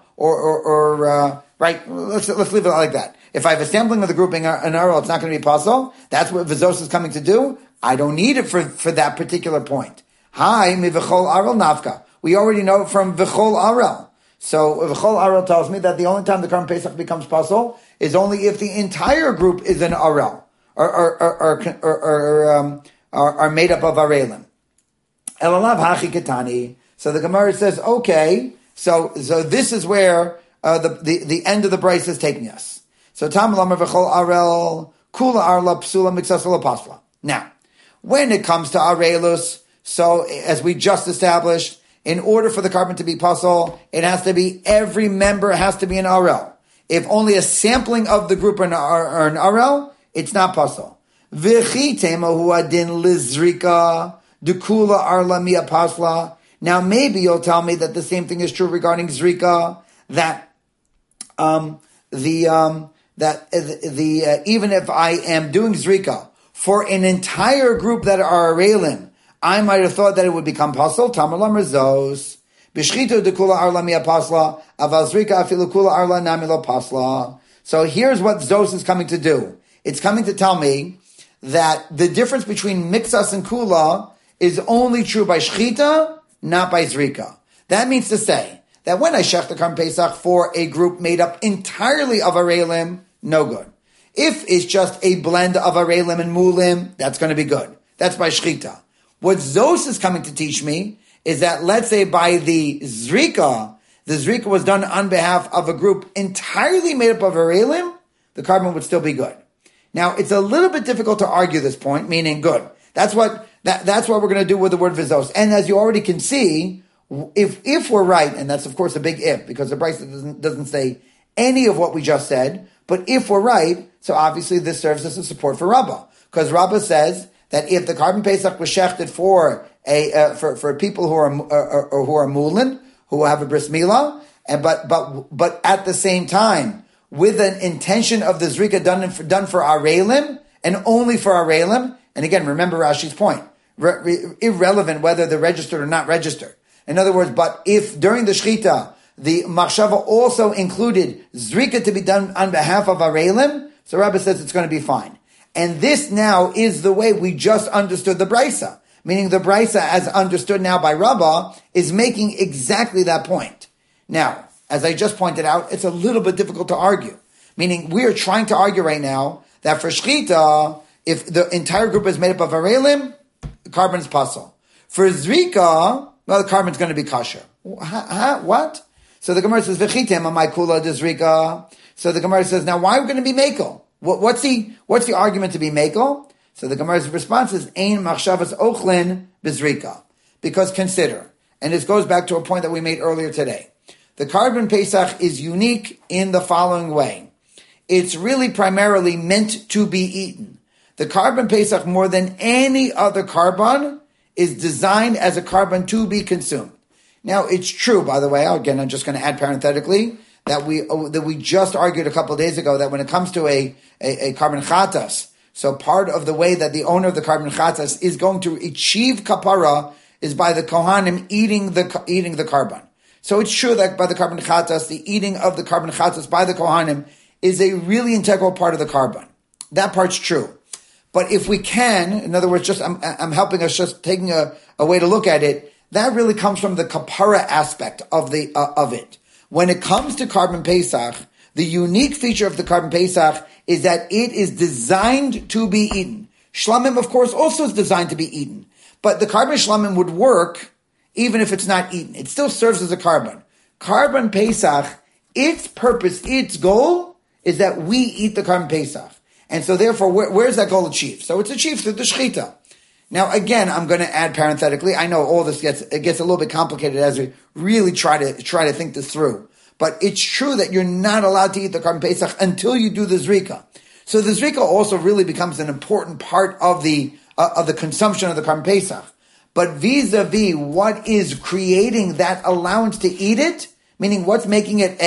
or right, let's leave it like that. If I have a sampling of the group being an Arel, it's not going to be Pasal. That's what Vizos is coming to do. I don't need it for that particular point. Hi, mi v'chol Arel nafka. We already know it from v'chol Arel. So v'chol Arel tells me that the only time the Karban Pesach becomes Pasal is only if the entire group is an Arel, are made up of Arelim. Elalav hachi ketani. So the Gemara says, okay, so this is where the end of the Brisa is taking us. So Tam Lamar v'chol Arel kula arla psula miksasala pasla. Now, when it comes to Arelus, so as we just established, in order for the Karban to be pasal, it has to be every member has to be an Arel. If only a sampling of the group are an Arel, it's not pasal. V'chi temahu adin lizrika dukula arla mia pasla. Now maybe you'll tell me that the same thing is true regarding zrika, that even if I am doing zrika for an entire group that are Arelim, I might have thought that it would become pasal. Tamalam rezos b'shchito dekula arla mia pasla aval zrika afilu kula arla namilo pasla. So here's what Zos is coming to do. It's coming to tell me that the difference between mixas and kula is only true by shchita, not by zrika. That means to say that when I shech the Karban Pesach for a group made up entirely of Arelim, no good. If it's just a blend of Arelim and Mulim, that's going to be good. That's by shchita. What Zos is coming to teach me is that, let's say by the zrika was done on behalf of a group entirely made up of Arelim, the Karban would still be good. Now, it's a little bit difficult to argue this point, meaning good. That's what we're going to do with the word vizos. And as you already can see, if we're right, and that's of course a big if, because the Brisa doesn't say any of what we just said, but if we're right, so obviously this serves as a support for Rabbah. Because Rabbah says that if the Karban Pesach was shechted for people who are mulin, who will have a bris milah, but at the same time, with an intention of the zrika done for arelim, and only for arelim. And again, remember Rashi's point. Irrelevant whether they're registered or not registered. In other words, but if during the shechita, the machshava also included zrika to be done on behalf of arelim, so Rabbi says it's going to be fine. And this now is the way we just understood the brisa. Meaning the brisa, as understood now by Rabbah, is making exactly that point. Now, as I just pointed out, it's a little bit difficult to argue. Meaning we are trying to argue right now that for shechita, if the entire group is made up of arelim, the carbon is pasul. For zrika, well, the carbon is going to be kosher. What? So the Gemara says, "V'chitem amay kula d'zrika." So the Gemara says, now why are we going to be mekel? What's the argument to be mekel? So the Gemara's response is, "Ein machshavas ochlin b'zrika." Because consider, and this goes back to a point that we made earlier today. The carbon pesach is unique in the following way. It's really primarily meant to be eaten. The carbon pesach, more than any other carbon, is designed as a carbon to be consumed. Now, it's true, by the way, again, I'm just going to add parenthetically, that we just argued a couple of days ago that when it comes to a carbon chatas, so part of the way that the owner of the carbon chatas is going to achieve kapara is by the kohanim eating the carbon. So it's true that by the carbon chatas, the eating of the carbon chatas by the kohanim is a really integral part of the carbon. That part's true. But if we can, in other words, I'm helping us just taking a way to look at it, that really comes from the kapara aspect of it. When it comes to carbon pesach, the unique feature of the carbon pesach is that it is designed to be eaten. Shlamim, of course, also is designed to be eaten. But the carbon shlamim would work even if it's not eaten. It still serves as a carbon. Carbon pesach, its purpose, its goal is that we eat the carbon pesach. And so therefore, where's that goal achieved? So it's achieved through the shechita. Now again, I'm going to add parenthetically, I know all this gets a little bit complicated as we really try to think this through. But it's true that you're not allowed to eat the carbon pesach until you do the zrika. So the zrika also really becomes an important part of the consumption of the carbon pesach. But vis-a-vis what is creating that allowance to eat it, meaning what's making it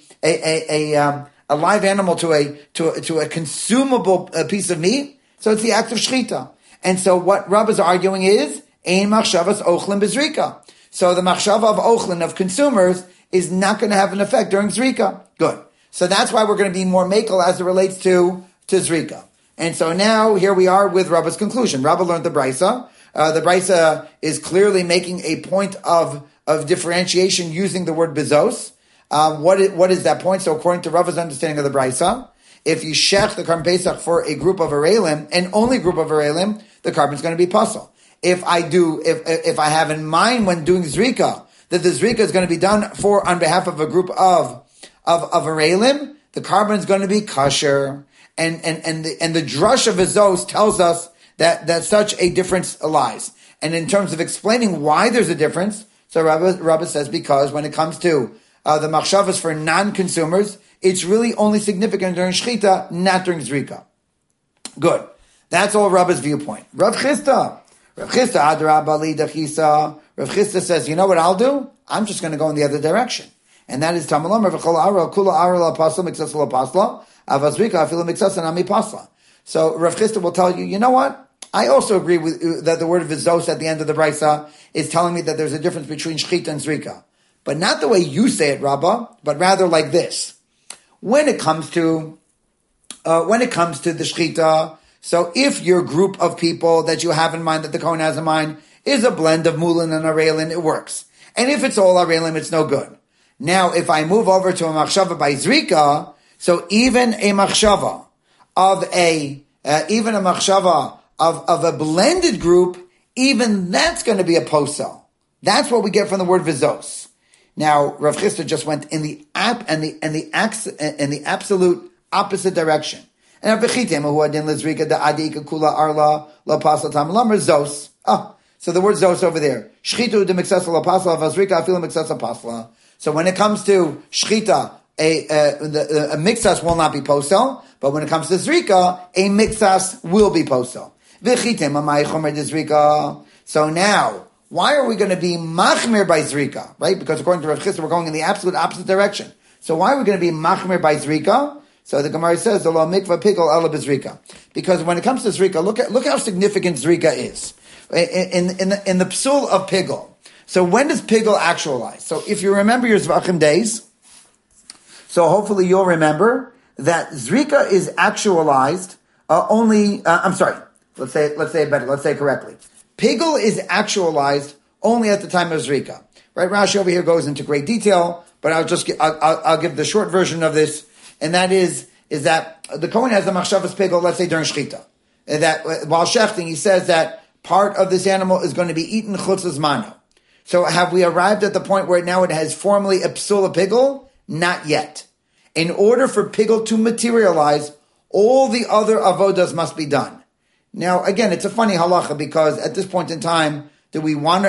a live animal to a consumable piece of meat, so it's the act of shechita. And so what Rabbah is arguing is ein machshavas ochlin b'zrika. So the machshava of ochlin, of consumers, is not going to have an effect during zrika. Good. So that's why we're going to be more mekel as it relates to zrika. And so now here we are with Rabbah's conclusion. Rabbah learned the brisa. The brisa is clearly making a point of differentiation using the word bezos. What is that point? So according to Rabbah's understanding of the brisa, if you shech the carbon pesach for a group of arelim, and only group of arelim, the carbon is going to be pasul. If I have in mind when doing zrika, that the zrika is going to be done on behalf of a group of arelim, the carbon is going to be kosher. And the drush of Bezos tells us that such a difference lies. And in terms of explaining why there's a difference, so Rabbah says because when it comes to the machshavas for non-consumers, it's really only significant during shechita, not during zrika. Good. That's all Rabbah's viewpoint. Rav Chisda Adrabali Dachisa. Rav Chisda says, you know what I'll do? I'm just going to go in the other direction. And that is Tamalam Ravachol Ara Kula Ara La Pasla Mixas La Pasla Avazrika Afila Mixas and Ami Pasla. So Rav Chisda will tell you, you know what? I also agree with that the word vizos at the end of the brisa is telling me that there's a difference between shechita and zrika. But not the way you say it, Rabbah, but rather like this. When it comes to the shechita, so if your group of people that you have in mind, that the Kohen has in mind, is a blend of mulin and arelin, it works. And if it's all arelin, it's no good. Now, if I move over to a machshava by zrika, so even a machshava of a blended group, even that's going to be a posel. That's what we get from the word vizos. Now, Rav Chisda just went in the absolute opposite direction. And so the word zos over there. So when it comes to shchita, a mixas will not be posel, but when it comes to zrika, a mixas will be posel. So now, why are we going to be machmir by zrika, right? Because according to Rav Chisda, we're going in the absolute opposite direction. So why are we going to be machmir by zrika? So the Gemara says, the law mikvah pigel ela b'zrika. Because when it comes to zrika, look how significant zrika is in the psul of pigel. So when does pigel actualize? So if you remember your Zvachim days, so hopefully you'll remember that zrika is actualized let's say it better, let's say it correctly. Pigel is actualized only at the time of zrika. Right? Rashi over here goes into great detail, but I'll give the short version of this. And that is that the Kohen has the machshavas pigel, let's say during shechita. And that while shechting, he says that part of this animal is going to be eaten chutz zmano. So have we arrived at the point where now it has formally a psula pigel? Not yet. In order for pigel to materialize, all the other avodas must be done. Now, again, it's a funny halacha because at this point in time, do we want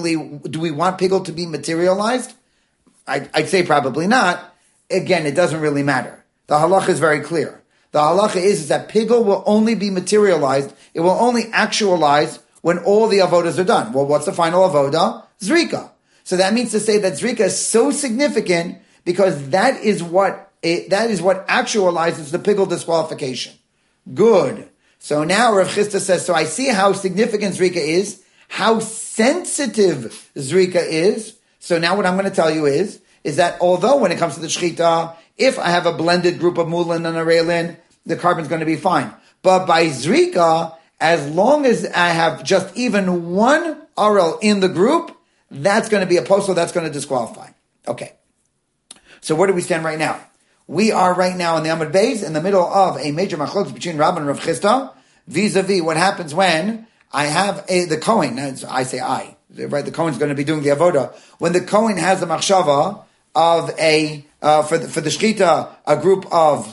pigel to be materialized? I'd say probably not. Again, it doesn't really matter. The halacha is very clear. The halacha is that pigel will only be materialized, it will only actualize when all the avodas are done. Well, what's the final avoda? Zrika. So that means to say that zrika is so significant because that is what actualizes the pigel disqualification. Good. So now Rav Chisda says, so I see how significant zrika is, how sensitive zrika is. So now what I'm going to tell you is that although when it comes to the shechita, if I have a blended group of mulin and a reilin, the carbon's going to be fine. But by zrika, as long as I have just even one arel in the group, that's going to be a posel, that's going to disqualify. Okay. So where do we stand right now? We are right now in the Amud Beis, in the middle of a major machlokes between Rabban and Rav Chisda, vis-a-vis what happens when I have the Kohen, I say I, right? The Kohen's going to be doing the avoda. When the Kohen has the machshava of for the shechita, a group of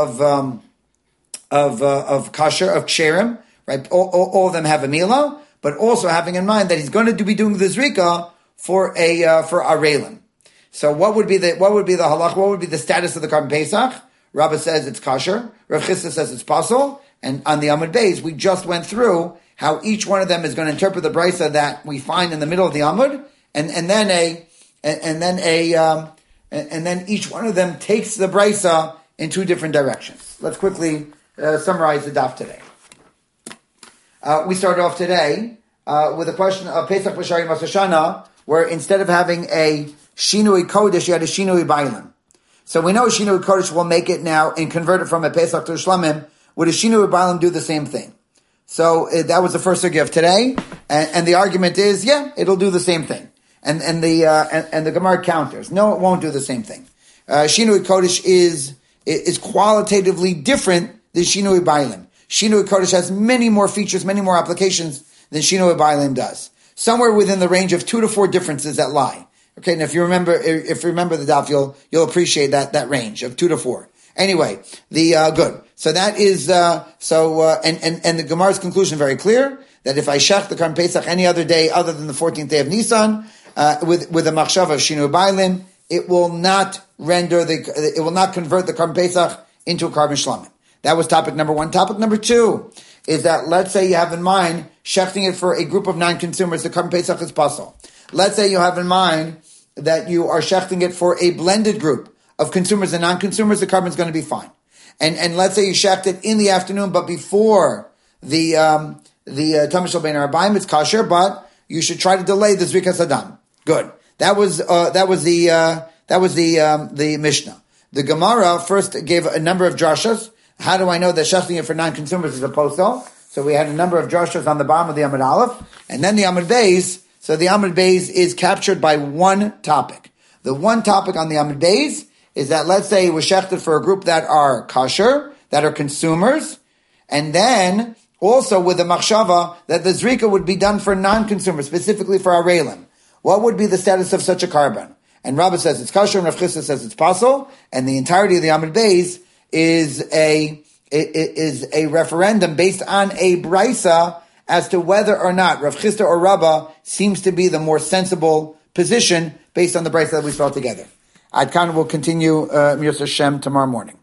kasher, of ksherim, right? All of them have a milah, but also having in mind that he's going to be doing the zrika for arelim. So what would be the halach? What would be the status of the Karban Pesach? Rabbah says it's kasher. Rav Chisda says it's pasul. And on the Amud Beis, we just went through how each one of them is going to interpret the brisa that we find in the middle of the Amud, and then each one of them takes the brisa in two different directions. Let's quickly summarize the daf today. We started off today with a question of Pesach B'Shari Masashana, where instead of having a Shinui Kodesh, you had a Shinui Bailim. So we know Shinui Kodesh will make it now and convert it from a Pesach to a Shlamim. Would a Shinui Bailim do the same thing? So that was the first sugya of today, and the argument is, yeah, it'll do the same thing. And the Gemara counters, no, it won't do the same thing. Shinui Kodesh is qualitatively different than Shinui Bailim. Shinui Kodesh has many more features, many more applications than Shinui Bailim does. Somewhere within the range of 2 to 4 differences that lie. Okay, and if you remember the daf, you'll appreciate that range of 2 to 4. Anyway, good. So that is and the Gemara's conclusion very clear that if I shech the Karban Pesach any other day other than the 14th day of Nisan with a machshava of Shinui Bailim, it will not convert the Karban Pesach into a Karban Shlamim. That was topic number 1. Topic number 2 is that let's say you have in mind shechting it for a group of non-consumers. The Karban Pesach is pasul. Let's say you have in mind that you are shechting it for a blended group of consumers and non-consumers. The carbon is going to be fine. And let's say you shecht it in the afternoon, but before the Tamashal Bein Arbaim, it's kasher, but you should try to delay the Zrikas Adam. Good. That was the Mishnah. The Gemara first gave a number of drashas. How do I know that shechting it for non-consumers is a posel? So we had a number of drashas on the bottom of the Amud Aleph, and then the Amud Beis. So the Amud Beis is captured by one topic. The one topic on the Amud Beis is that let's say it was shechted for a group that are kasher, that are consumers, and then also with the machshava that the zrika would be done for non-consumers, specifically for arelim. What would be the status of such a carbon? And Rabbah says it's kasher, and Rav Chisda says it's pasul, and the entirety of the Amud Beis is a referendum based on a brisa as to whether or not Rav Chisda or Rabbah seems to be the more sensible position based on the brisa that we saw together. Adkan will continue Mir Hashem tomorrow morning.